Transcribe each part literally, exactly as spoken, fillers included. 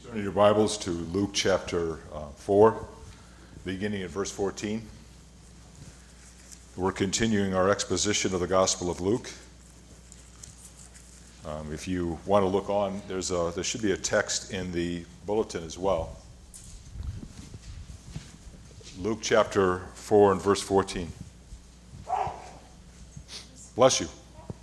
Turn your Bibles to Luke chapter uh, four, beginning at verse fourteen. We're continuing our exposition of the Gospel of Luke. Um, if you want to look on, there's a, there should be a text in the bulletin as well. Luke chapter four and verse fourteen. Bless you.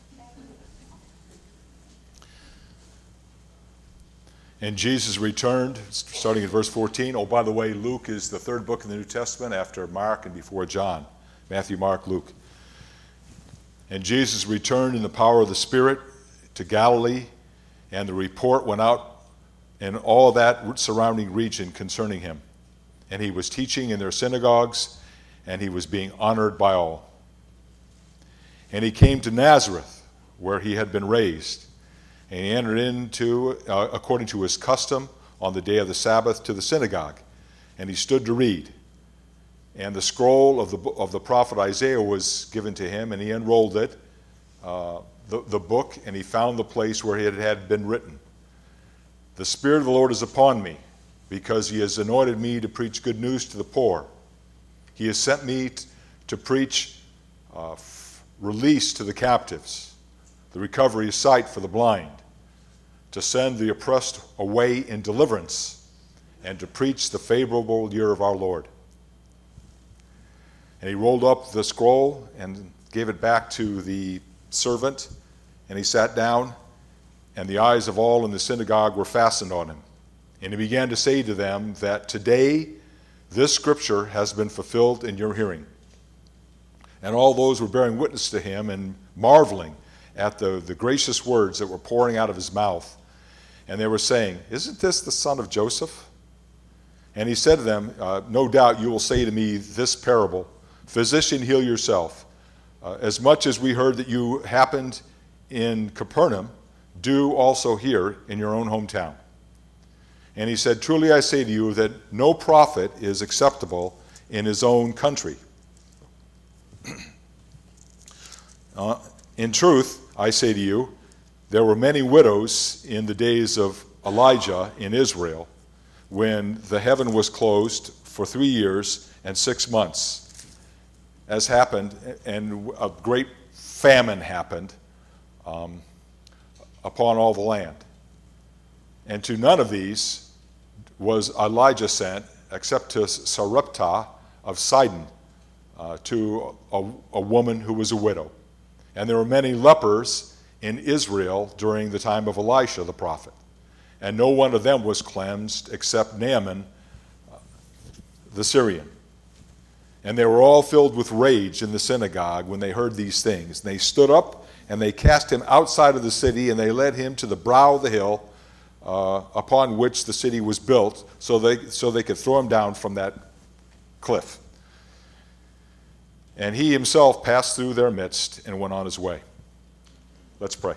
And Jesus returned, starting at verse fourteen. Oh, by the way, Luke is the third book in the New Testament after Mark and before John. Matthew, Mark, Luke. And Jesus returned in the power of the Spirit to Galilee, and the report went out in all that surrounding region concerning him. And he was teaching in their synagogues, and he was being honored by all. And he came to Nazareth, where he had been raised. And he entered into, uh, according to his custom, on the day of the Sabbath to the synagogue. And he stood to read. And the scroll of the of the prophet Isaiah was given to him, and he unrolled it, uh, the, the book, and he found the place where it had been written. The Spirit of the Lord is upon me, because he has anointed me to preach good news to the poor. He has sent me t- to preach uh, f- release to the captives, the recovery of sight for the blind, to send the oppressed away in deliverance, and to preach the favorable year of our Lord. And he rolled up the scroll and gave it back to the servant, and he sat down, and the eyes of all in the synagogue were fastened on him. And he began to say to them that today this scripture has been fulfilled in your hearing. And all those were bearing witness to him and marveling at the, the gracious words that were pouring out of his mouth. And they were saying, "Isn't this the son of Joseph?" And he said to them, uh, "No doubt you will say to me this parable, 'Physician, heal yourself. Uh, as much as we heard that you happened in Capernaum, do also here in your own hometown.' And he said, 'Truly I say to you that no prophet is acceptable in his own country. uh, in truth, I say to you, there were many widows in the days of Elijah in Israel, when the heaven was closed for three years and six months, as happened, and a great famine happened um, upon all the land. And to none of these was Elijah sent, except to Sarepta of Sidon, uh, to a, a woman who was a widow. And there were many lepers in Israel during the time of Elisha the prophet. And no one of them was cleansed except Naaman uh, the Syrian. And they were all filled with rage in the synagogue when they heard these things. And they stood up and they cast him outside of the city, and they led him to the brow of the hill uh, upon which the city was built, so they, so they could throw him down from that cliff. And he himself passed through their midst and went on his way." Let's pray.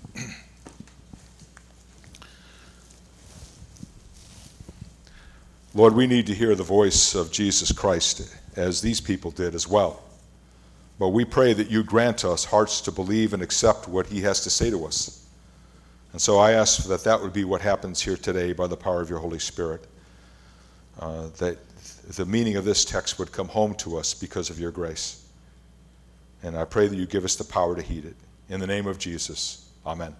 Lord, we need to hear the voice of Jesus Christ, as these people did as well. But we pray that you grant us hearts to believe and accept what he has to say to us. And so I ask that that would be what happens here today by the power of your Holy Spirit, uh, that the meaning of this text would come home to us because of your grace. And I pray that you give us the power to heed it. In the name of Jesus, amen.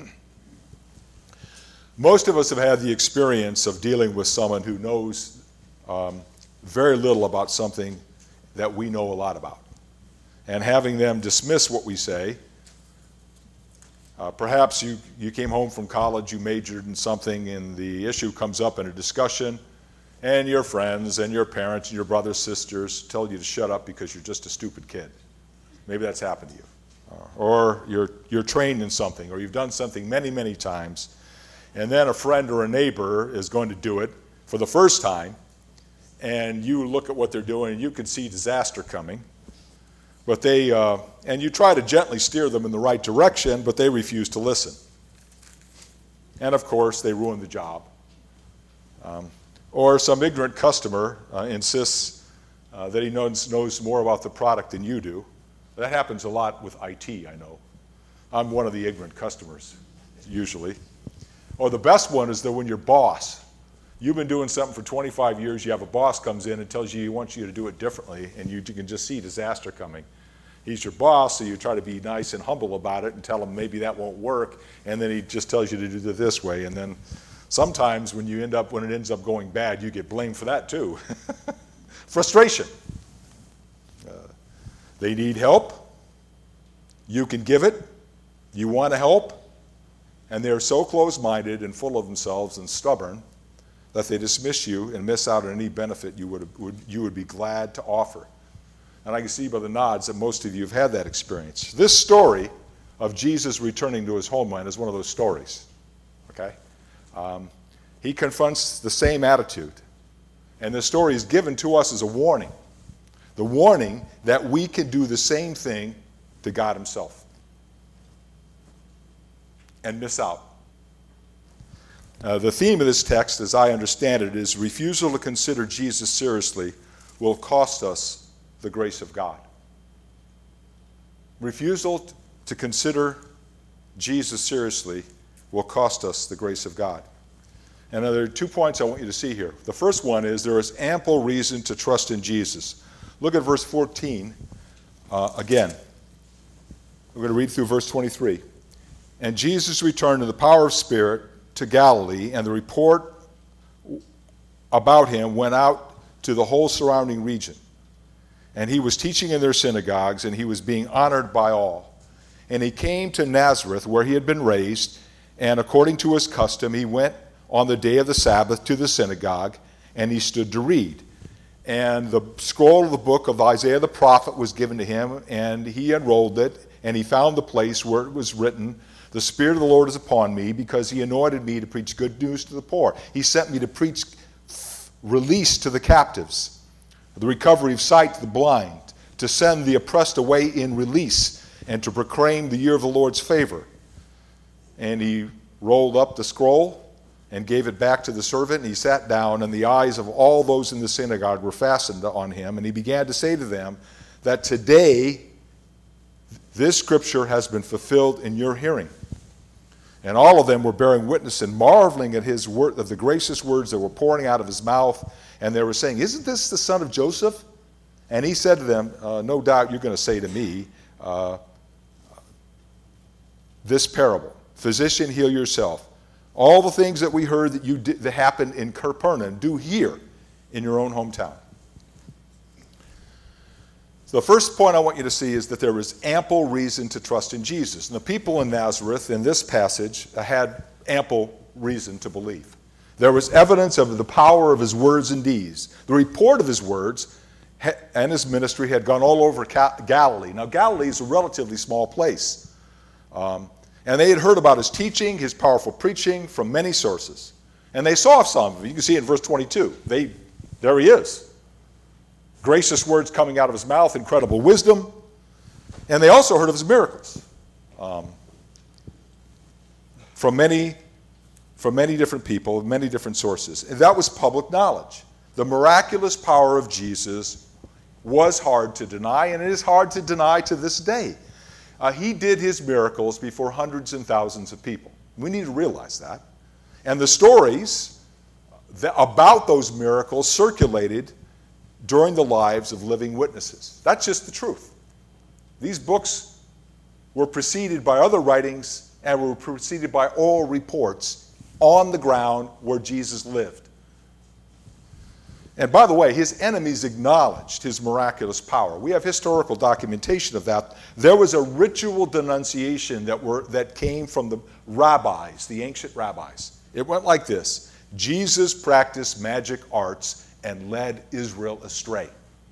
Most of us have had the experience of dealing with someone who knows um, very little about something that we know a lot about, and having them dismiss what we say. Uh, perhaps you, you came home from college, you majored in something, and the issue comes up in a discussion, and your friends and your parents and your brothers, sisters tell you to shut up because you're just a stupid kid. Maybe that's happened to you. Uh, or you're you're trained in something, or you've done something many, many times, and then a friend or a neighbor is going to do it for the first time, and you look at what they're doing, and you can see disaster coming, but they, uh, and you try to gently steer them in the right direction, but they refuse to listen. And of course, they ruin the job. Um, or some ignorant customer uh, insists uh, that he knows, knows more about the product than you do. That happens a lot with I T, I know. I'm one of the ignorant customers, usually. Or the best one is that when your boss You've been doing something for twenty-five years. You have a boss comes in and tells you he wants you to do it differently, and you, you can just see disaster coming. He's your boss, so you try to be nice and humble about it and tell him maybe that won't work, and then he just tells you to do it this way. And then sometimes when you end up, when it ends up going bad, you get blamed for that too. Frustration. Uh, they need help. You can give it. You want to help. And they're so close-minded and full of themselves and stubborn that they dismiss you and miss out on any benefit you would, would, you would be glad to offer. And I can see by the nods that most of you have had that experience. This story of Jesus returning to his homeland is one of those stories. Okay? Um, he confronts the same attitude. And this story is given to us as a warning. The warning that we can do the same thing to God himself and miss out. Uh, the theme of this text, as I understand it, is refusal to consider Jesus seriously will cost us the grace of God. Refusal t- to consider Jesus seriously will cost us the grace of God. And there are two points I want you to see here. The first one is there is ample reason to trust in Jesus. Look at verse fourteen uh, again. We're going to read through verse twenty-three. And Jesus returned in the power of Spirit to Galilee, and the report about him went out to the whole surrounding region. And he was teaching in their synagogues, and he was being honored by all. And he came to Nazareth, where he had been raised, and according to his custom, he went on the day of the Sabbath to the synagogue, and he stood to read. And the scroll of the book of Isaiah the prophet was given to him, and he unrolled it, and he found the place where it was written, "The Spirit of the Lord is upon me, because he anointed me to preach good news to the poor. He sent me to preach release to the captives, the recovery of sight to the blind, to send the oppressed away in release, and to proclaim the year of the Lord's favor." And he rolled up the scroll and gave it back to the servant, and he sat down, and the eyes of all those in the synagogue were fastened on him, and he began to say to them that today this scripture has been fulfilled in your hearing. And all of them were bearing witness and marveling at his word, of the gracious words that were pouring out of his mouth, and they were saying, "Isn't this the son of Joseph?" And he said to them, uh, "No doubt you're going to say to me uh, this parable, 'Physician, heal yourself. All the things that we heard that you did, that happened in Capernaum, do here in your own hometown.'" So the first point I want you to see is that there is ample reason to trust in Jesus. And the people in Nazareth in this passage had ample reason to believe. There was evidence of the power of his words and deeds. The report of his words and his ministry had gone all over Galilee. Now, Galilee is a relatively small place. Um, and they had heard about his teaching, his powerful preaching from many sources. And they saw some of it. You can see it in verse twenty-two. They, there he is. Gracious words coming out of his mouth, incredible wisdom. And they also heard of his miracles um, from many, from many different people, many different sources. And that was public knowledge. The miraculous power of Jesus was hard to deny, and it is hard to deny to this day. Uh, he did his miracles before hundreds and thousands of people. We need to realize that. And the stories that, about those miracles circulated during the lives of living witnesses. That's just the truth. These books were preceded by other writings and were preceded by oral reports on the ground where Jesus lived. And by the way, his enemies acknowledged his miraculous power. We have historical documentation of that. There was a ritual denunciation that, were, that came from the rabbis, the ancient rabbis. It went like this: Jesus practiced magic arts and led Israel astray.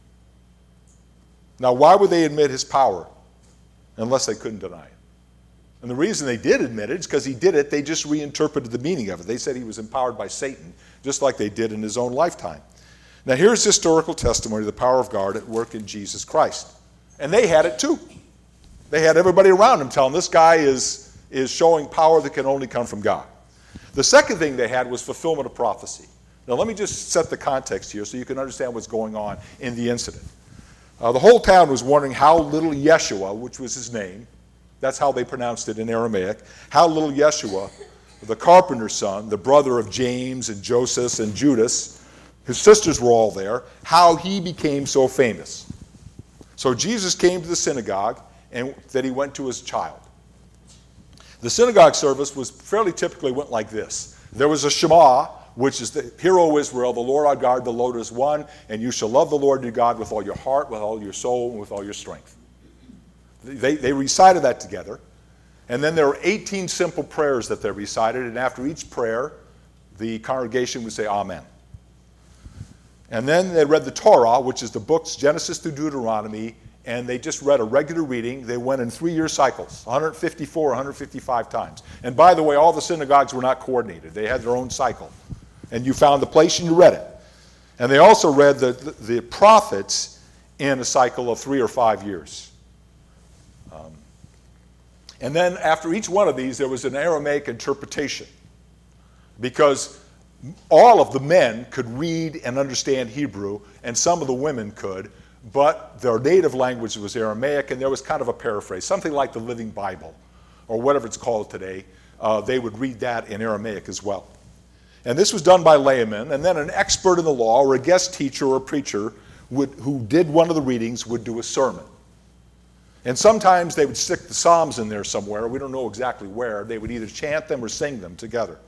Now, why would they admit his power unless they couldn't deny it? And the reason they did admit it is because he did it, they just reinterpreted the meaning of it. They said he was empowered by Satan, just like they did in his own lifetime. Now, here's historical testimony of the power of God at work in Jesus Christ. And they had it too. They had everybody around him telling this guy is, is showing power that can only come from God. The second thing they had was fulfillment of prophecy. Now, let me just set the context here so you can understand what's going on in the incident. Uh, the whole town was wondering how little Yeshua, which was his name, that's how they pronounced it in Aramaic, how little Yeshua the carpenter's son, the brother of James and Joseph and Judas, his sisters were all there, how he became so famous. So Jesus came to the synagogue, and that he went to his child. The synagogue service was fairly typically went like this. There was a Shema, which is the Hear, O Israel, the Lord our God, the Lord is one, and you shall love the Lord your God with all your heart, with all your soul, and with all your strength. They, they recited that together. And then there were eighteen simple prayers that they recited, and after each prayer, the congregation would say Amen. And then they read the Torah, which is the books Genesis through Deuteronomy, and they just read a regular reading. They went in three-year cycles, one hundred fifty-four, one hundred fifty-five times. And by the way, all the synagogues were not coordinated. They had their own cycle. And you found the place and you read it. And they also read the, the, the prophets in a cycle of three or five years. Um, and then after each one of these, there was an Aramaic interpretation, because all of the men could read and understand Hebrew, and some of the women could, but their native language was Aramaic, and there was kind of a paraphrase, something like the Living Bible, or whatever it's called today. Uh, they would read that in Aramaic as well. And this was done by laymen, and then an expert in the law, or a guest teacher or preacher, would, who did one of the readings, would do a sermon. And sometimes they would stick the Psalms in there somewhere. We don't know exactly where. They would either chant them or sing them together.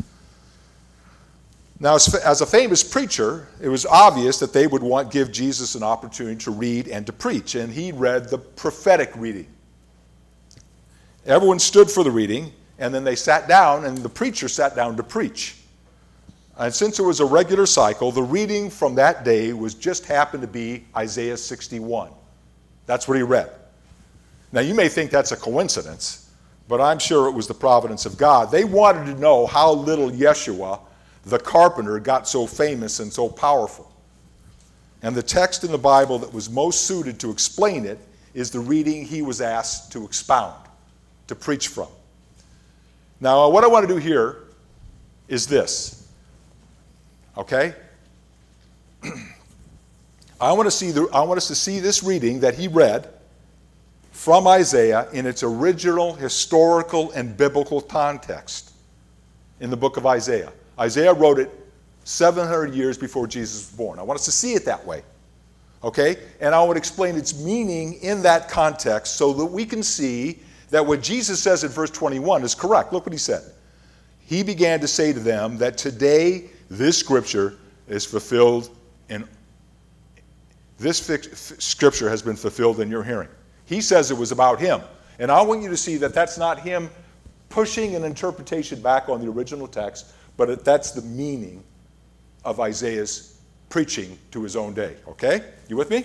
Now, as a famous preacher, it was obvious that they would want give Jesus an opportunity to read and to preach, and he read the prophetic reading. Everyone stood for the reading, and then they sat down, and the preacher sat down to preach. And since it was a regular cycle, the reading from that day was just happened to be Isaiah sixty-one. That's what he read. Now, you may think that's a coincidence, but I'm sure it was the providence of God. They wanted to know how little Yeshua, the carpenter, got so famous and so powerful. And the text in the Bible that was most suited to explain it is the reading he was asked to expound, to preach from. Now, what I want to do here is this, okay? I want to see the, I want us to see this reading that he read from Isaiah in its original historical and biblical context in the book of Isaiah. Isaiah wrote it seven hundred years before Jesus was born. I want us to see it that way, okay? And I would explain its meaning in that context so that we can see that what Jesus says in verse twenty-one is correct. Look what he said. He began to say to them that today this scripture is fulfilled in, this scripture has been fulfilled in your hearing. He says it was about him. And I want you to see that that's not him pushing an interpretation back on the original text, but that's the meaning of Isaiah's preaching to his own day. Okay? You with me?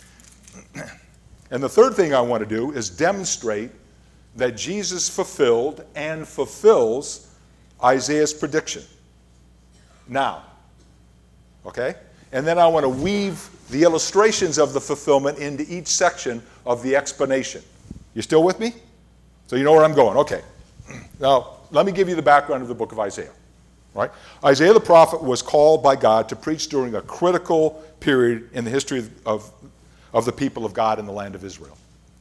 And the third thing I want to do is demonstrate that Jesus fulfilled and fulfills Isaiah's prediction. Now, okay? And then I want to weave the illustrations of the fulfillment into each section of the explanation. You still with me? So you know where I'm going. Okay. Now, let me give you the background of the book of Isaiah. Right? Isaiah the prophet was called by God to preach during a critical period in the history of, of, of the people of God in the land of Israel.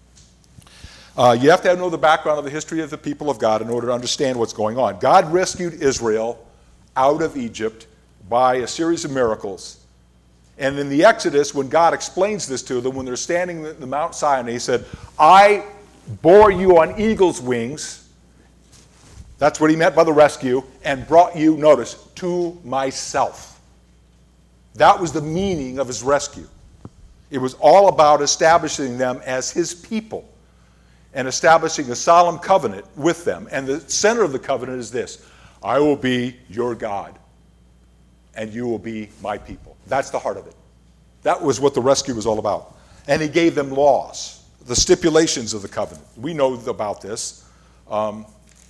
Uh, you have to know the background of the history of the people of God in order to understand what's going on. God rescued Israel out of Egypt by a series of miracles. And in the Exodus, when God explains this to them, when they're standing in the Mount Sinai, he said, I bore you on eagle's wings. That's what he meant by the rescue, and brought you, notice, to myself. That was the meaning of his rescue. It was all about establishing them as his people and establishing a solemn covenant with them. And the center of the covenant is this: I will be your God, and you will be my people. That's the heart of it. That was what the rescue was all about. And he gave them laws, the stipulations of the covenant. We know about this. Um,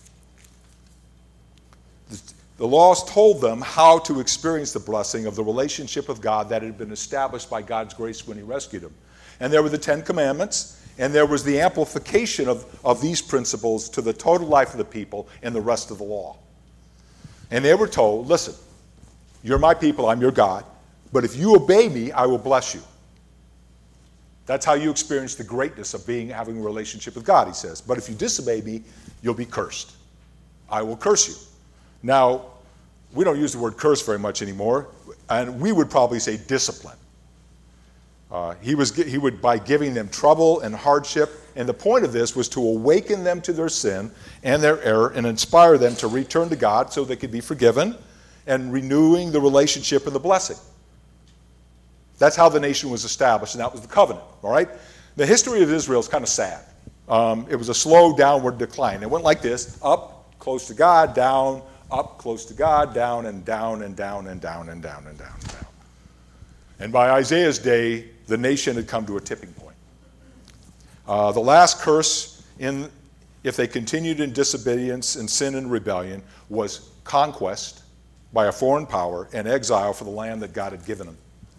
the, the laws told them how to experience the blessing of the relationship with God that had been established by God's grace when he rescued them. And there were the Ten Commandments, and there was the amplification of, of these principles to the total life of the people and the rest of the law. And they were told, listen, you're my people, I'm your God, but if you obey me, I will bless you. That's how you experience the greatness of being having a relationship with God, he says. But if you disobey me, you'll be cursed. I will curse you. Now, we don't use the word curse very much anymore, and we would probably say discipline. Uh, he was he would by giving them trouble and hardship, and the point of this was to awaken them to their sin and their error and inspire them to return to God so they could be forgiven and renewing the relationship and the blessing. That's how the nation was established, and that was the covenant, all right? The history of Israel is kind of sad. Um, it was a slow downward decline. It went like this: up, close to God, down, up, close to God, down, and down, and down, and down, and down, and down, and down. And by Isaiah's day, the nation had come to a tipping point. Uh, the last curse, in, if they continued in disobedience and sin and rebellion, was conquest by a foreign power and exile for the land that God had given them.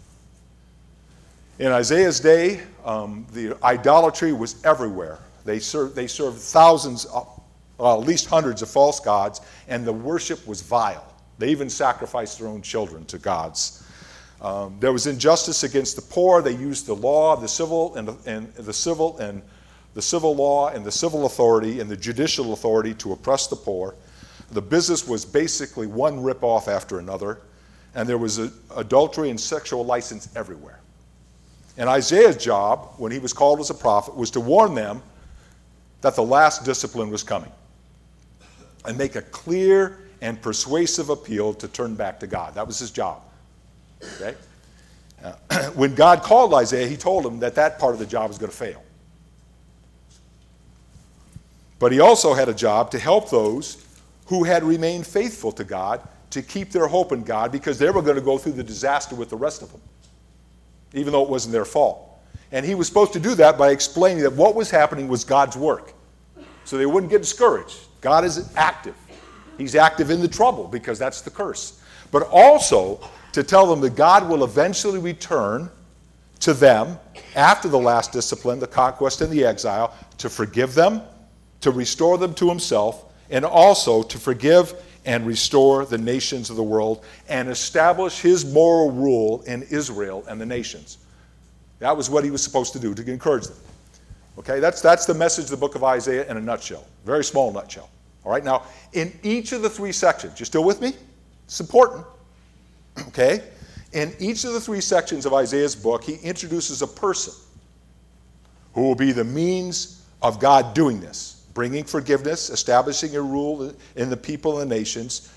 In Isaiah's day, um, the idolatry was everywhere. They served, they served thousands, uh, at least hundreds of false gods, and the worship was vile. They even sacrificed their own children to gods. Um, there was injustice against the poor. They used the law, the civil and the, and the civil and the civil law and the civil authority and the judicial authority to oppress the poor. The business was basically one ripoff after another, and there was a, adultery and sexual license everywhere. And Isaiah's job, when he was called as a prophet, was to warn them that the last discipline was coming and make a clear and persuasive appeal to turn back to God. That was his job. Okay? Uh, when God called Isaiah, he told him that that part of the job was going to fail. But he also had a job to help those who had remained faithful to God to keep their hope in God, because they were going to go through the disaster with the rest of them, even though it wasn't their fault. And he was supposed to do that by explaining that what was happening was God's work, so they wouldn't get discouraged. God is active. He's active in the trouble, because that's the curse. But also to tell them that God will eventually return to them after the last discipline, the conquest and the exile, to forgive them, to restore them to himself, and also to forgive and restore the nations of the world and establish his moral rule in Israel and the nations. That was what he was supposed to do, to encourage them. Okay, that's, that's the message of the book of Isaiah in a nutshell, very small nutshell. All right, now, in each of the three sections, you still with me? It's important. Okay? In each of the three sections of Isaiah's book, he introduces a person who will be the means of God doing this, bringing forgiveness, establishing a rule in the people and the nations.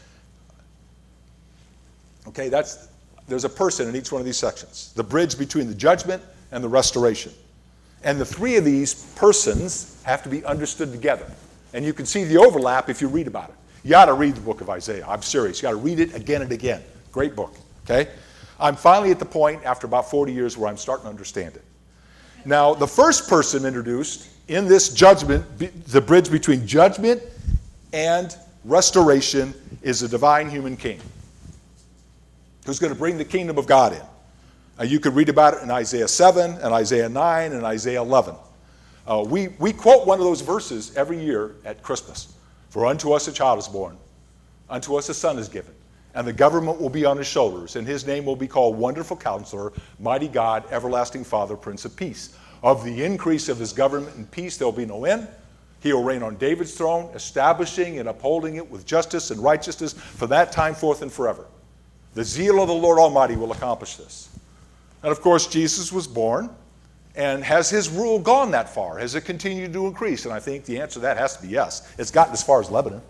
Okay, that's, there's a person in each one of these sections, the bridge between the judgment and the restoration. And the three of these persons have to be understood together. And you can see the overlap if you read about it. You ought to read the book of Isaiah. I'm serious. You got to read it again and again. Great book. Okay? I'm finally at the point, after about forty years, where I'm starting to understand it. Now, the first person introduced in this judgment, the bridge between judgment and restoration, is a divine human king who's going to bring the kingdom of God in. Uh, you could read about it in Isaiah seven and Isaiah nine and Isaiah eleven. Uh, we, we quote one of those verses every year at Christmas. For unto us a child is born, unto us a son is given, and the government will be on his shoulders, and his name will be called Wonderful Counselor, Mighty God, Everlasting Father, Prince of Peace. Of the increase of his government and peace there will be no end. He will reign on David's throne, establishing and upholding it with justice and righteousness from that time forth and forever. The zeal of the Lord Almighty will accomplish this. And of course, Jesus was born. And has his rule gone that far? Has it continued to increase? And I think the answer to that has to be yes. It's gotten as far as Lebanon.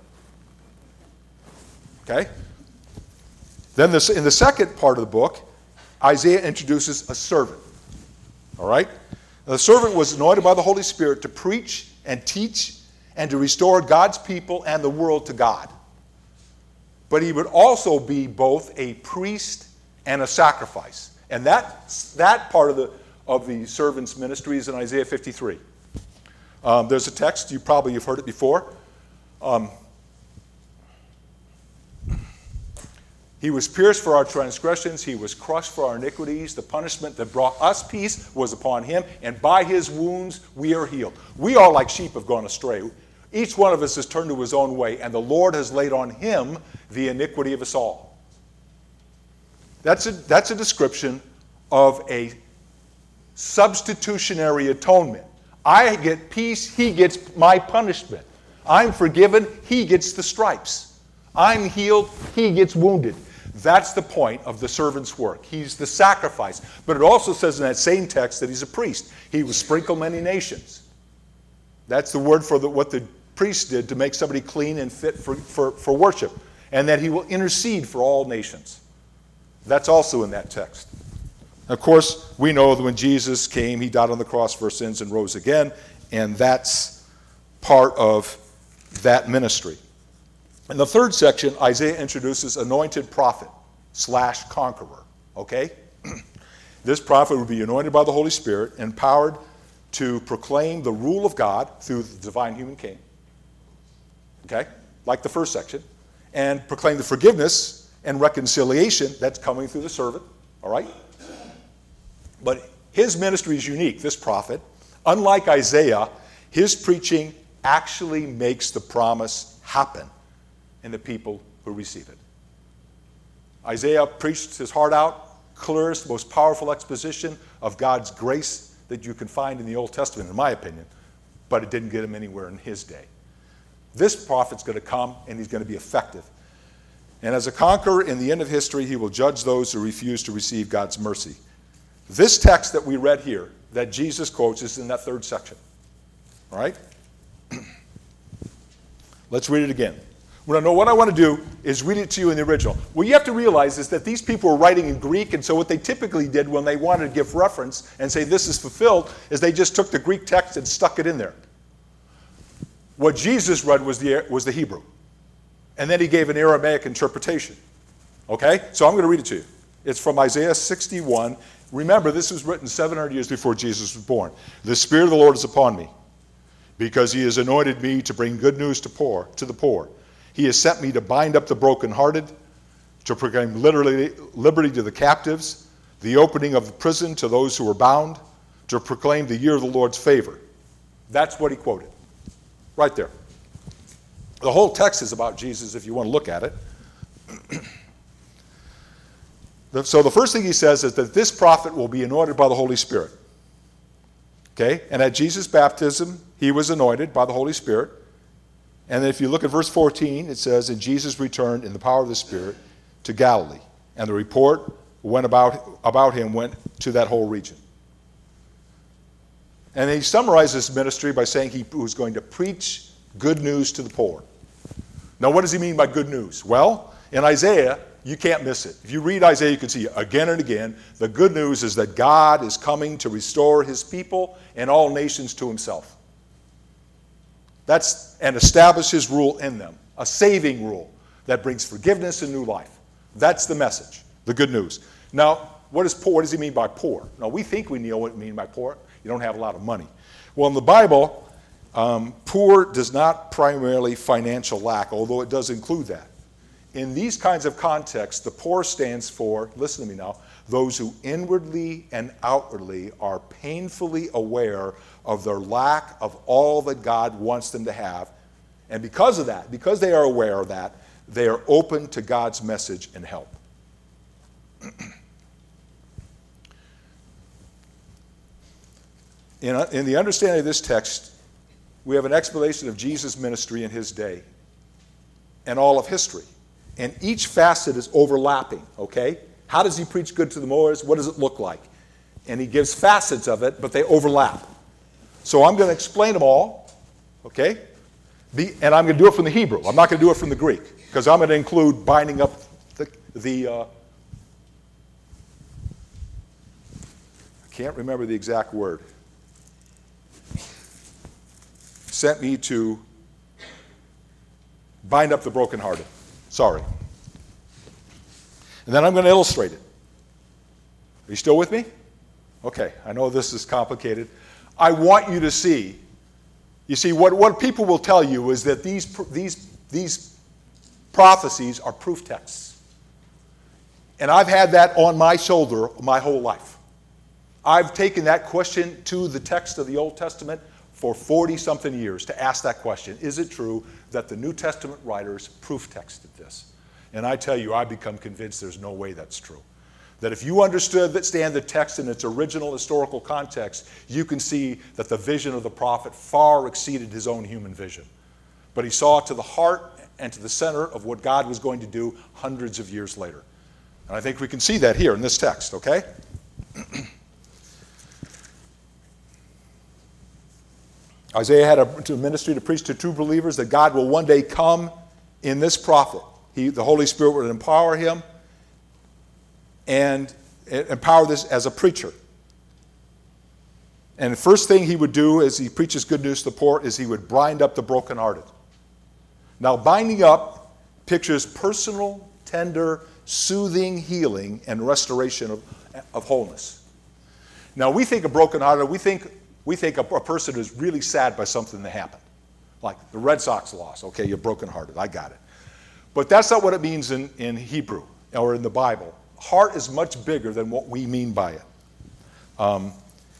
Okay? Then this, in the second part of the book, Isaiah introduces a servant. All right? Now, the servant was anointed by the Holy Spirit to preach and teach and to restore God's people and the world to God. But he would also be both a priest and a sacrifice. And that, that part of the of the servant's ministry is in Isaiah fifty-three. Um, there's a text, you probably have heard it before. Um, he was pierced for our transgressions, he was crushed for our iniquities. The punishment that brought us peace was upon him, and by his wounds we are healed. We all like sheep have gone astray. Each one of us has turned to his own way, and the Lord has laid on him the iniquity of us all. That's a, that's a description of a substitutionary atonement. I get peace, he gets my punishment. I'm forgiven, he gets the stripes. I'm healed, he gets wounded. That's the point of the servant's work. He's the sacrifice. But it also says in that same text that he's a priest. He will sprinkle many nations. That's the word for the, what the priest did to make somebody clean and fit for, for, for worship. And that he will intercede for all nations. That's also in that text. Of course, we know that when Jesus came, he died on the cross for our sins and rose again. And that's part of that ministry. In the third section, Isaiah introduces anointed prophet slash conqueror. Okay? This prophet would be anointed by the Holy Spirit, empowered to proclaim the rule of God through the divine human king. Okay? Like the first section. And proclaim the forgiveness and reconciliation that's coming through the servant. All right? But his ministry is unique, this prophet. Unlike Isaiah, his preaching actually makes the promise happen in the people who receive it. Isaiah preached his heart out, clearest, most powerful exposition of God's grace that you can find in the Old Testament, in my opinion, but it didn't get him anywhere in his day. This prophet's going to come, and he's going to be effective. And as a conqueror in the end of history, he will judge those who refuse to receive God's mercy. This text that we read here, that Jesus quotes, is in that third section. All right? Let's read it again. Well, no, what I want to do is read it to you in the original. What you have to realize is that these people were writing in Greek, and so what they typically did when they wanted to give reference and say this is fulfilled is they just took the Greek text and stuck it in there. What Jesus read was the, was the Hebrew. And then he gave an Aramaic interpretation. Okay? So I'm going to read it to you. It's from Isaiah sixty-one. Remember, this was written seven hundred years before Jesus was born. The Spirit of the Lord is upon me, because he has anointed me to bring good news to poor, to the poor. He has sent me to bind up the brokenhearted, to proclaim literally liberty to the captives, the opening of the prison to those who are bound, to proclaim the year of the Lord's favor. That's what he quoted. Right there. The whole text is about Jesus if you want to look at it. So the first thing he says is that this prophet will be anointed by the Holy Spirit. Okay? And at Jesus' baptism, he was anointed by the Holy Spirit. And then if you look at verse fourteen, it says, and Jesus returned in the power of the Spirit to Galilee. And the report went about, about him went to that whole region. And he summarized his ministry by saying he was going to preach good news to the poor. Now, what does he mean by good news? Well, in Isaiah, you can't miss it. If you read Isaiah, you can see again and again, the good news is that God is coming to restore his people and all nations to himself. That's, and establish his rule in them, a saving rule that brings forgiveness and new life. That's the message, the good news. Now, what is poor? What does he mean by poor? Now, we think we know what we mean by poor. You don't have a lot of money. Well, in the Bible, um, poor does not primarily financial lack, although it does include that. In these kinds of contexts, the poor stands for, listen to me now, those who inwardly and outwardly are painfully aware of their lack of all that God wants them to have. And because of that, because they are aware of that, they are open to God's message and help. In, in the understanding of this text, we have an explanation of Jesus' ministry in his day and all of history. And each facet is overlapping, okay? How does he preach good to the Moors? What does it look like? And he gives facets of it, but they overlap. So I'm going to explain them all, okay? The, and I'm going to do it from the Hebrew. I'm not going to do it from the Greek, because I'm going to include binding up the, the uh, I can't remember the exact word. Sent me to bind up the brokenhearted. Sorry. And then I'm going to illustrate it. Are you still with me? Okay, I know this is complicated. I want you to see, you see, what, what people will tell you is that these, these, these prophecies are proof texts. And I've had that on my shoulder my whole life. I've taken that question to the text of the Old Testament for forty-something years to ask that question. Is it true that the New Testament writers proof texted this? And I tell you, I've become convinced there's no way that's true. That if you understood that stand the text in its original historical context, you can see that the vision of the prophet far exceeded his own human vision. But he saw to the heart and to the center of what God was going to do hundreds of years later. And I think we can see that here in this text, okay? Isaiah had a, a ministry to preach to true believers that God will one day come in this prophet. He, the Holy Spirit would empower him and empower this as a preacher. And the first thing he would do as he preaches good news to the poor is he would bind up the brokenhearted. Now, binding up pictures personal, tender, soothing healing and restoration of, of wholeness. Now, we think of brokenhearted, we think we think a, a person is really sad by something that happened. Like the Red Sox lost. Okay, you're brokenhearted. I got it. But that's not what it means in, in Hebrew or in the Bible. Heart is much bigger than what we mean by it. Um,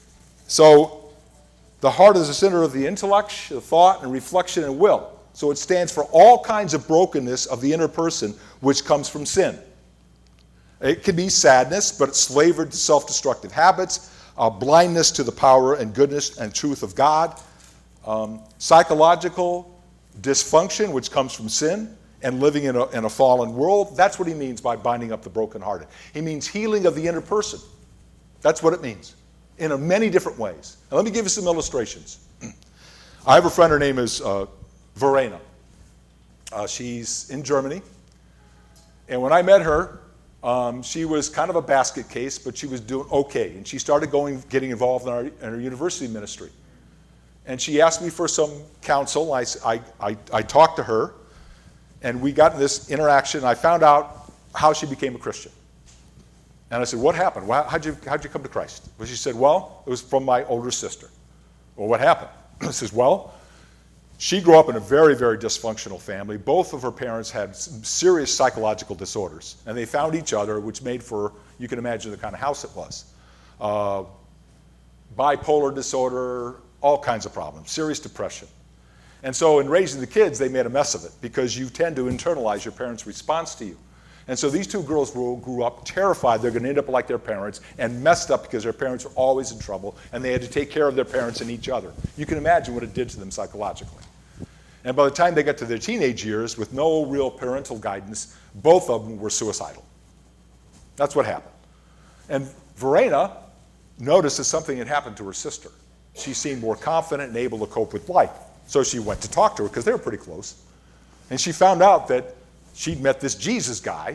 so the heart is the center of the intellect, the thought, and reflection and will. So it stands for all kinds of brokenness of the inner person, which comes from sin. It can be sadness, but it's flavored to self-destructive habits, uh, blindness to the power and goodness and truth of God, um, psychological dysfunction, which comes from sin, and living in a, in a fallen world. That's what he means by binding up the brokenhearted. He means healing of the inner person. That's what it means, in a many different ways. And let me give you some illustrations. I have a friend, her name is uh, Verena. Uh, she's in Germany. And when I met her, um, she was kind of a basket case, but she was doing okay. And she started going, getting involved in our, in our university ministry. And she asked me for some counsel. I, I, I, I talked to her, and we got in this interaction. I found out how she became a Christian. And I said, what happened? How'd you, how'd you come to Christ? Well, she said, well, it was from my older sister. Well, what happened? I says, well, she grew up in a very, very dysfunctional family. Both of her parents had some serious psychological disorders. And they found each other, which made for, you can imagine the kind of house it was. Uh, bipolar disorder, all kinds of problems, serious depression. And so in raising the kids, they made a mess of it because you tend to internalize your parents' response to you. And so these two girls grew, grew up terrified they're going to end up like their parents and messed up because their parents were always in trouble and they had to take care of their parents and each other. You can imagine what it did to them psychologically. And by the time they got to their teenage years, with no real parental guidance, both of them were suicidal. That's what happened. And Verena noticed that something had happened to her sister. She seemed more confident and able to cope with life. So she went to talk to her because they were pretty close. And she found out that she'd met this Jesus guy.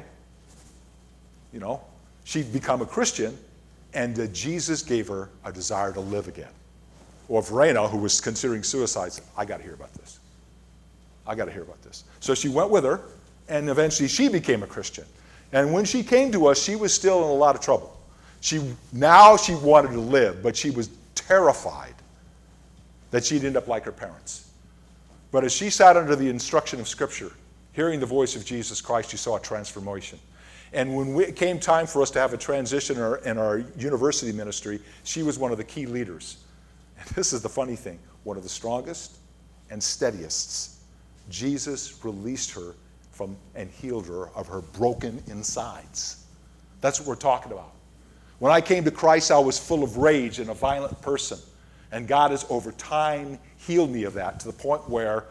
You know, she'd become a Christian, and that Jesus gave her a desire to live again. Or Verena, who was considering suicide, said, I got to hear about this. I got to hear about this. So she went with her, and eventually she became a Christian. And when she came to us, she was still in a lot of trouble. She now she wanted to live, but she was terrified that she'd end up like her parents. But as she sat under the instruction of Scripture, hearing the voice of Jesus Christ, she saw a transformation. And when we, it came time for us to have a transition in our, in our university ministry, she was one of the key leaders. And this is the funny thing, one of the strongest and steadiest. Jesus released her from and healed her of her broken insides. That's what we're talking about. When I came to Christ, I was full of rage and a violent person. And God has over time healed me of that to the point where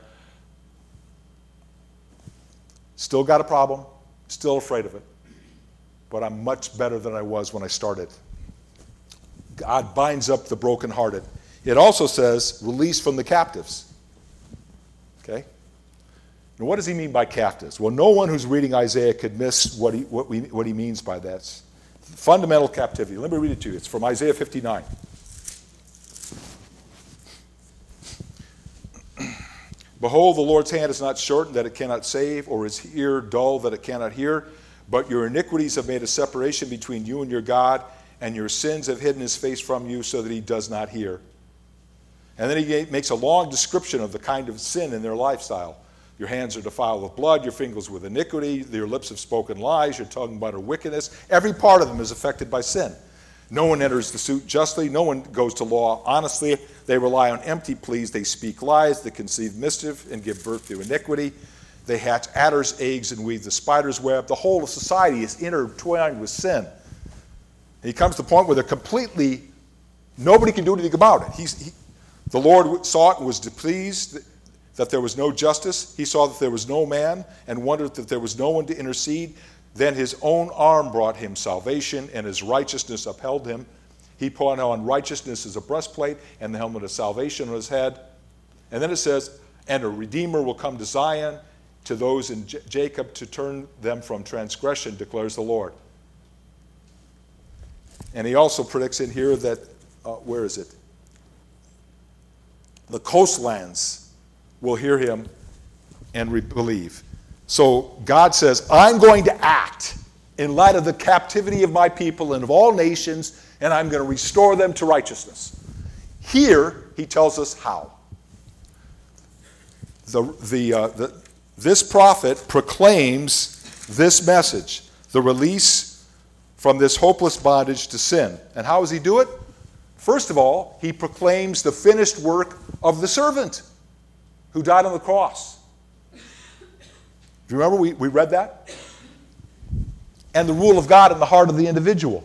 still got a problem, still afraid of it, but I'm much better than I was when I started. God binds up the brokenhearted. It also says, release from the captives. Okay? Now, what does he mean by captives? Well, no one who's reading Isaiah could miss what he, what we, what he means by that. Fundamental captivity. Let me read it to you. It's from Isaiah fifty-nine. Behold, the Lord's hand is not shortened that it cannot save, or his ear dull that it cannot hear. But your iniquities have made a separation between you and your God, and your sins have hidden his face from you so that he does not hear. And then he makes a long description of the kind of sin in their lifestyle. Your hands are defiled with blood, your fingers with iniquity, your lips have spoken lies, your tongue mutter wickedness. Every part of them is affected by sin. No one enters the suit justly. No one goes to law honestly. They rely on empty pleas. They speak lies. They conceive mischief and give birth to iniquity. They hatch adder's eggs and weave the spider's web. The whole of society is intertwined with sin. And he comes to the point where they're completely, nobody can do anything about it. He's, he, the Lord saw it and was displeased. that there was no justice. He saw that there was no man and wondered that there was no one to intercede. Then his own arm brought him salvation, and his righteousness upheld him. He put on righteousness as a breastplate and the helmet of salvation on his head. And then it says, and a Redeemer will come to Zion, to those in J- Jacob, to turn them from transgression, declares the Lord. And he also predicts in here that, uh, where is it? The coastlands will hear him and re- believe. So God says, I'm going to act in light of the captivity of my people and of all nations, and I'm going to restore them to righteousness. Here, he tells us how. The, the, uh, the, this prophet proclaims this message, the release from this hopeless bondage to sin. And how does he do it? First of all, he proclaims the finished work of the servant who died on the cross. Do you remember we, we read that? And the rule of God in the heart of the individual.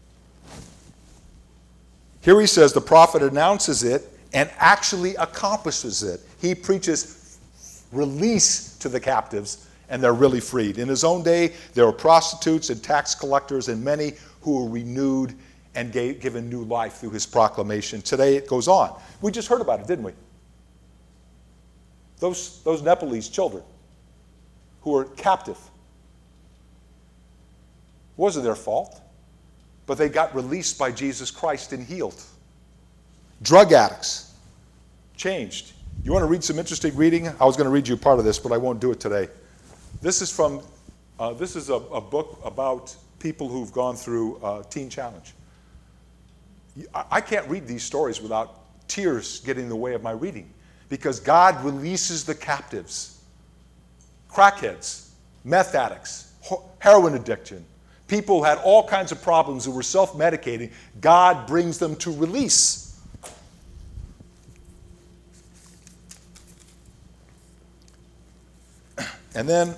Here he says the prophet announces it and actually accomplishes it. He preaches release to the captives, and they're really freed. In his own day, there were prostitutes and tax collectors and many who were renewed and gave, given new life through his proclamation. Today it goes on. We just heard about it, didn't we? Those, those Nepalese children who were captive. It wasn't their fault, but they got released by Jesus Christ and healed. Drug addicts changed. You want to read some interesting reading? I was going to read you part of this, but I won't do it today. This is from, uh, this is a, a book about people who've gone through uh, Teen Challenge. I, I can't read these stories without tears getting in the way of my reading, because God releases the captives. Crackheads, meth addicts, heroin addiction, people who had all kinds of problems who were self-medicating, God brings them to release. And then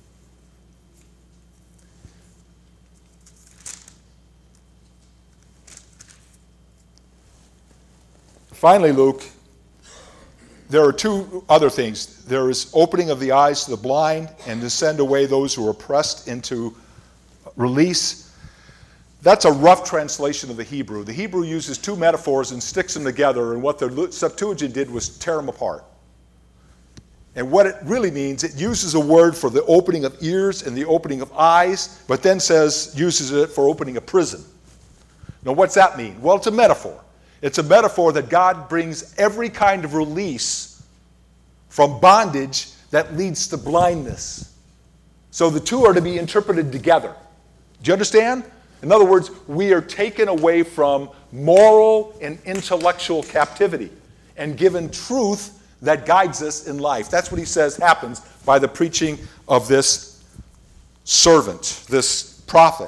finally, Luke, there are two other things. There is opening of the eyes to the blind and to send away those who are oppressed into release. That's a rough translation of the Hebrew. The Hebrew uses two metaphors and sticks them together, and what the Septuagint did was tear them apart. And what it really means, it uses a word for the opening of ears and the opening of eyes, but then says, uses it for opening a prison. Now, what's that mean? Well, it's a metaphor. It's a metaphor that God brings every kind of release from bondage that leads to blindness. So the two are to be interpreted together. Do you understand? In other words, we are taken away from moral and intellectual captivity and given truth that guides us in life. That's what he says happens by the preaching of this servant, this prophet.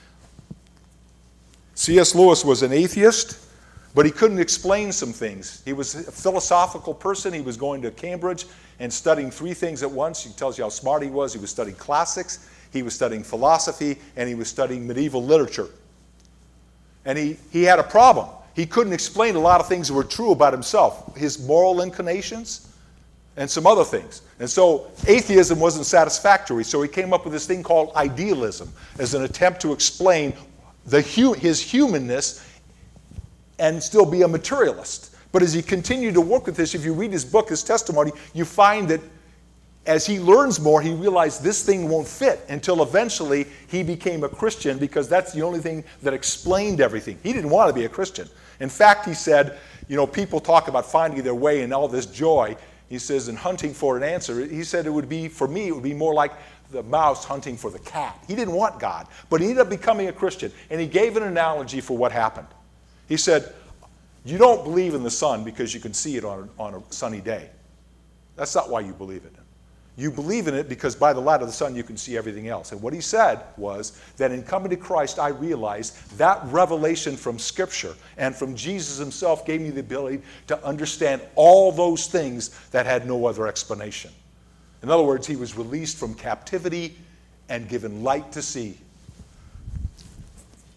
C S Lewis was an atheist, but he couldn't explain some things. He was a philosophical person. He was going to Cambridge and studying three things at once. He tells you how smart he was. He was studying classics, he was studying philosophy, and he was studying medieval literature. And he, he had a problem. He couldn't explain a lot of things that were true about himself, his moral inclinations and some other things. And so atheism wasn't satisfactory, so he came up with this thing called idealism as an attempt to explain the hu- his humanness and still be a materialist. But as he continued to work with this, if you read his book, his testimony, you find that as he learns more, he realized this thing won't fit until eventually he became a Christian, because that's the only thing that explained everything. He didn't want to be a Christian. In fact, he said, you know, people talk about finding their way and all this joy. He says, in hunting for an answer, he said it would be, for me, it would be more like the mouse hunting for the cat. He didn't want God, but he ended up becoming a Christian. And he gave an analogy for what happened. He said, you don't believe in the sun because you can see it on a, on a sunny day. That's not why you believe it. You believe in it because by the light of the sun you can see everything else. And what he said was that in coming to Christ, I realized that revelation from Scripture and from Jesus himself gave me the ability to understand all those things that had no other explanation. In other words, he was released from captivity and given light to see.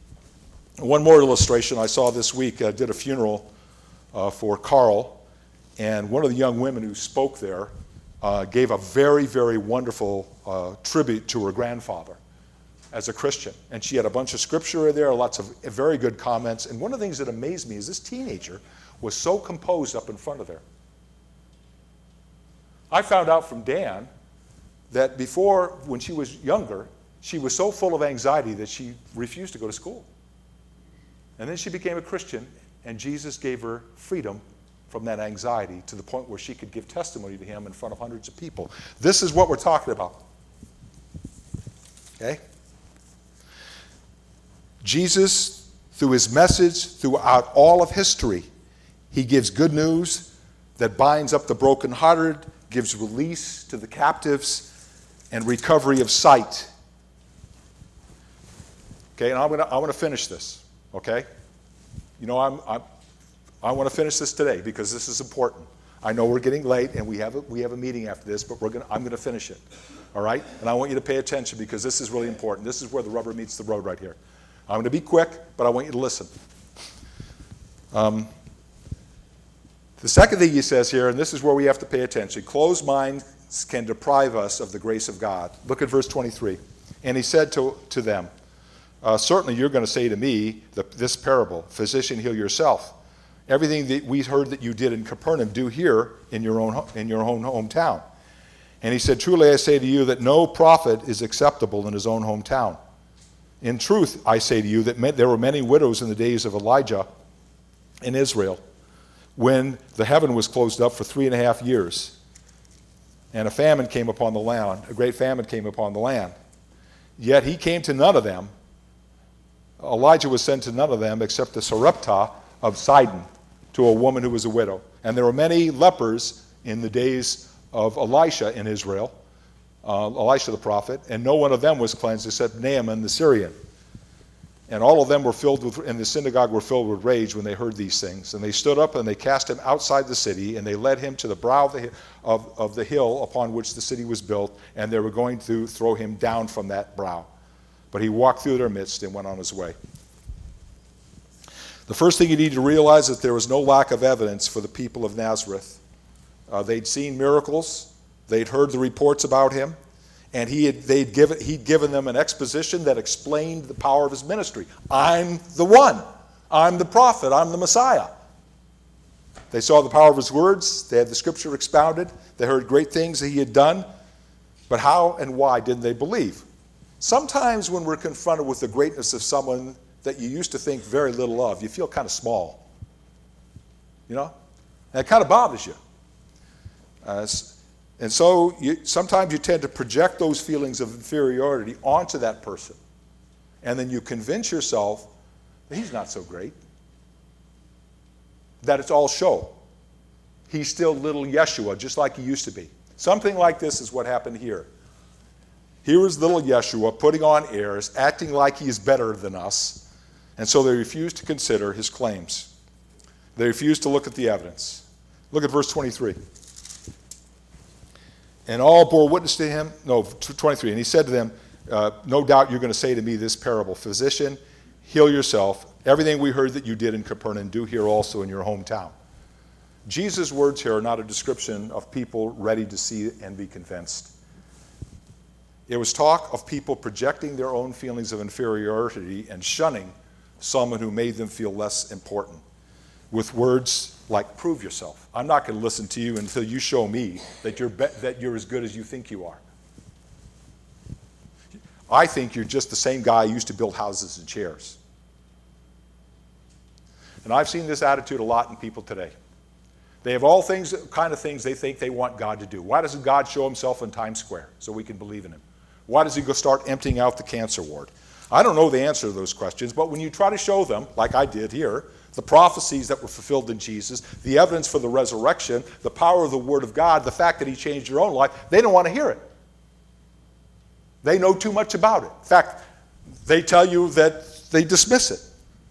One more illustration I saw this week. I did a funeral uh, for Carl. And one of the young women who spoke there uh, gave a very, very wonderful uh, tribute to her grandfather as a Christian. And she had a bunch of scripture in there, lots of very good comments. And one of the things that amazed me is this teenager was so composed up in front of there. I found out from Dan that before, when she was younger, she was so full of anxiety that she refused to go to school. And then she became a Christian, and Jesus gave her freedom from that anxiety to the point where she could give testimony to him in front of hundreds of people. This is what we're talking about. Okay? Jesus, through his message throughout all of history, he gives good news that binds up the brokenhearted, gives release to the captives, and recovery of sight. Okay, and I'm gonna I want to finish this. Okay, you know I'm, I'm I want to finish this today because this is important. I know we're getting late and we have a, we have a meeting after this, but we're gonna I'm gonna finish it. All right, and I want you to pay attention because this is really important. This is where the rubber meets the road right here. I'm going to be quick, but I want you to listen. Um, the second thing he says here, and this is where we have to pay attention, closed minds can deprive us of the grace of God. Look at verse twenty-three. And he said to, to them, uh, certainly you're going to say to me the, this parable, physician, heal yourself. Everything that we heard that you did in Capernaum, do here in your own in your own hometown. And he said, truly I say to you that no prophet is acceptable in his own hometown. In truth, I say to you that there were many widows in the days of Elijah in Israel when the heaven was closed up for three and a half years. And a famine came upon the land, a great famine came upon the land. Yet he came to none of them. Elijah was sent to none of them except the Sarepta of Sidon, to a woman who was a widow. And there were many lepers in the days of Elisha in Israel, uh, Elisha the prophet, and no one of them was cleansed except Naaman the Syrian. And all of them were filled with, in the synagogue were filled with rage when they heard these things. And they stood up and they cast him outside the city, and they led him to the brow of the, of, of the hill upon which the city was built, and they were going to throw him down from that brow. But he walked through their midst and went on his way. The first thing you need to realize is that there was no lack of evidence for the people of Nazareth. Uh, they'd seen miracles. They'd heard the reports about him. And he had, they'd given, he'd given them an exposition that explained the power of his ministry. I'm the one. I'm the prophet. I'm the Messiah. They saw the power of his words. They had the scripture expounded. They heard great things that he had done. But how and why didn't they believe? Sometimes when we're confronted with the greatness of someone that you used to think very little of, you feel kind of small. You know? And it kind of bothers you. Uh, and so you, sometimes you tend to project those feelings of inferiority onto that person. And then you convince yourself that he's not so great. That it's all show. He's still little Yeshua, just like he used to be. Something like this is what happened here. Here is little Yeshua putting on airs, acting like he is better than us. And so they refused to consider his claims. They refused to look at the evidence. Look at verse twenty-three. And all bore witness to him. No, twenty-three. And he said to them, uh, no doubt you're going to say to me this parable. Physician, heal yourself. Everything we heard that you did in Capernaum, do here also in your hometown. Jesus' words here are not a description of people ready to see and be convinced. It was talk of people projecting their own feelings of inferiority and shunning someone who made them feel less important with words like, prove yourself. I'm not going to listen to you until you show me that you're, be- that you're as good as you think you are. I think you're just the same guy who used to build houses and chairs. And I've seen this attitude a lot in people today. They have all things, kind of things they think they want God to do. Why doesn't God show himself in Times Square so we can believe in him? Why does he go start emptying out the cancer ward? I don't know the answer to those questions, but when you try to show them, like I did here, the prophecies that were fulfilled in Jesus, the evidence for the resurrection, the power of the Word of God, the fact that he changed your own life, they don't want to hear it. They know too much about it. In fact, they tell you that they dismiss it.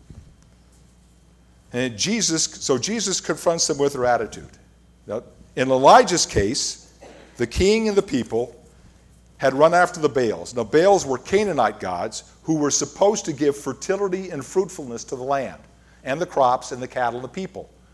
And Jesus, so Jesus confronts them with their attitude. Now, in Elijah's case, the king and the people had run after the Baals. Now, Baals were Canaanite gods who were supposed to give fertility and fruitfulness to the land and the crops and the cattle and the people.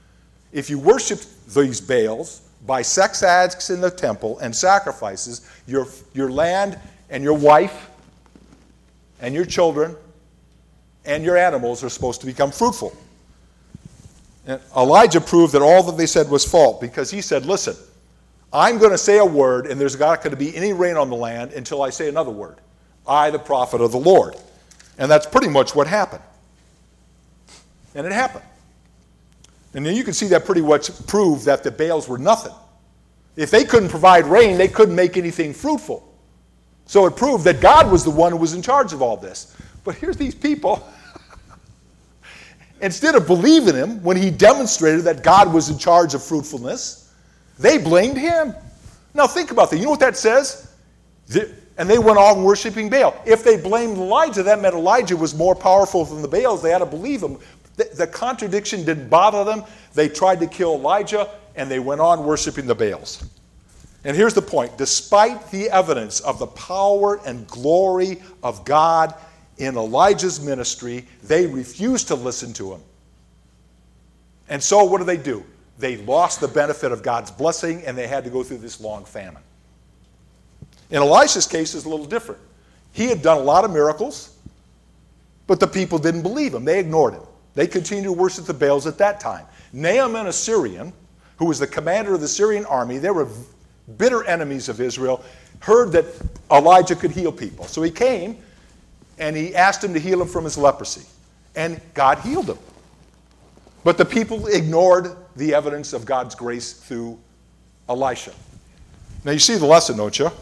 if you worship these Baals by sex acts in the temple and sacrifices, your, your land and your wife and your children and your animals are supposed to become fruitful. And Elijah proved that all that they said was false, because he said, listen, I'm going to say a word and there's not going to be any rain on the land until I say another word. I, the prophet of the Lord. And that's pretty much what happened. And it happened. And then you can see that pretty much proved that the Baals were nothing. If they couldn't provide rain, they couldn't make anything fruitful. So it proved that God was the one who was in charge of all this. But here's these people. Instead of believing him when he demonstrated that God was in charge of fruitfulness, they blamed him. Now think about that. You know what that says? And they went on worshiping Baal. If they blamed Elijah, that meant Elijah was more powerful than the Baals. They had to believe him. The, the contradiction didn't bother them. They tried to kill Elijah, and they went on worshiping the Baals. And here's the point. Despite the evidence of the power and glory of God in Elijah's ministry, they refused to listen to him. And so what do they do? They lost the benefit of God's blessing, and they had to go through this long famine. In Elisha's case, it's a little different. He had done a lot of miracles, but the people didn't believe him. They ignored him. They continued to worship the Baals at that time. Naaman, a Syrian, who was the commander of the Syrian army, they were bitter enemies of Israel, heard that Elijah could heal people. So he came, and he asked him to heal him from his leprosy. And God healed him. But the people ignored the evidence of God's grace through Elisha. Now you see the lesson, don't you?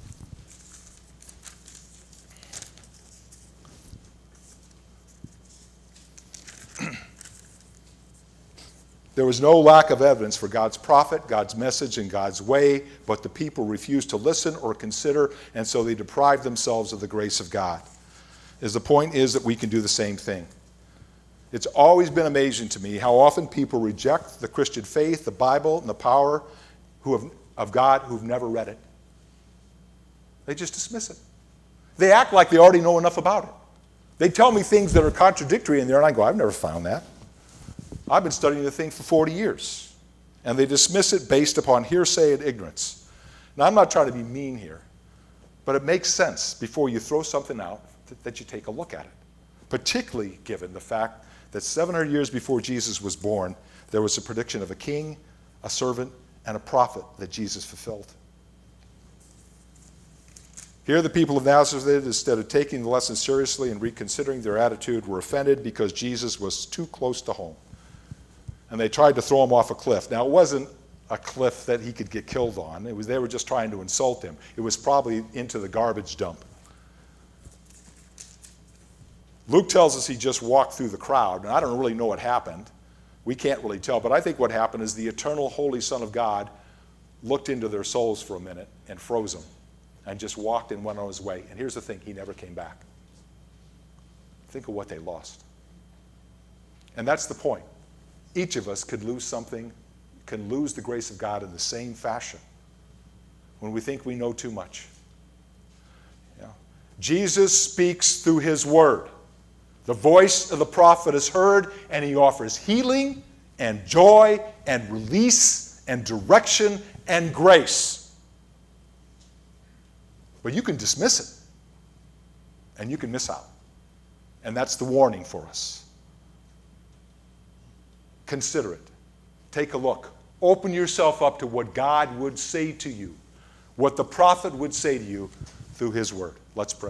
There was no lack of evidence for God's prophet, God's message, and God's way, but the people refused to listen or consider, and so they deprived themselves of the grace of God. As the point is that we can do the same thing. It's always been amazing to me how often people reject the Christian faith, the Bible, and the power who have, of God who've never read it. They just dismiss it. They act like they already know enough about it. They tell me things that are contradictory in there, and I go, I've never found that. I've been studying the thing for forty years. And they dismiss it based upon hearsay and ignorance. Now, I'm not trying to be mean here, but it makes sense before you throw something out that you take a look at it, particularly given the fact that seven hundred years before Jesus was born, there was a prediction of a king, a servant, and a prophet that Jesus fulfilled. Here the people of Nazareth, instead of taking the lesson seriously and reconsidering their attitude, were offended because Jesus was too close to home. And they tried to throw him off a cliff. Now, it wasn't a cliff that he could get killed on. It was, they were just trying to insult him. It was probably into the garbage dump. Luke tells us he just walked through the crowd, and I don't really know what happened. We can't really tell, but I think what happened is the eternal holy Son of God looked into their souls for a minute and froze them and just walked and went on his way. And here's the thing, he never came back. Think of what they lost. And that's the point. Each of us could lose something, can lose the grace of God in the same fashion when we think we know too much. Yeah. Jesus speaks through his word. The voice of the prophet is heard, and he offers healing and joy and release and direction and grace. But you can dismiss it, and you can miss out. And that's the warning for us. Consider it. Take a look. Open yourself up to what God would say to you, what the prophet would say to you through his word. Let's pray.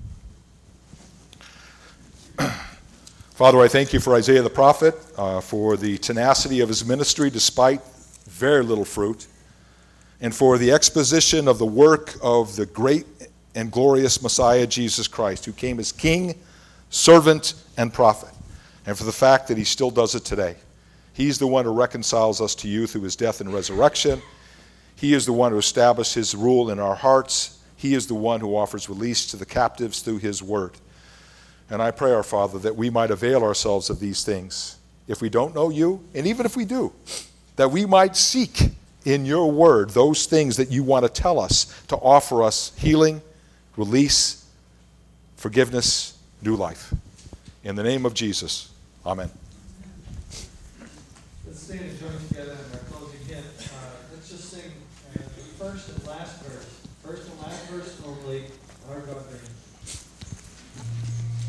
Father, I thank you for Isaiah the prophet, uh, for the tenacity of his ministry despite very little fruit, and for the exposition of the work of the great and glorious Messiah, Jesus Christ, who came as king, servant, and prophet, and for the fact that he still does it today. He's the one who reconciles us to you through his death and resurrection. He is the one who established his rule in our hearts. He is the one who offers release to the captives through his word. And I pray, our Father, that we might avail ourselves of these things. If we don't know you, and even if we do, that we might seek in your word those things that you want to tell us to offer us healing, release, forgiveness, new life. In the name of Jesus, amen. Let's stand and join first and last verse. First and last verse normally are governed.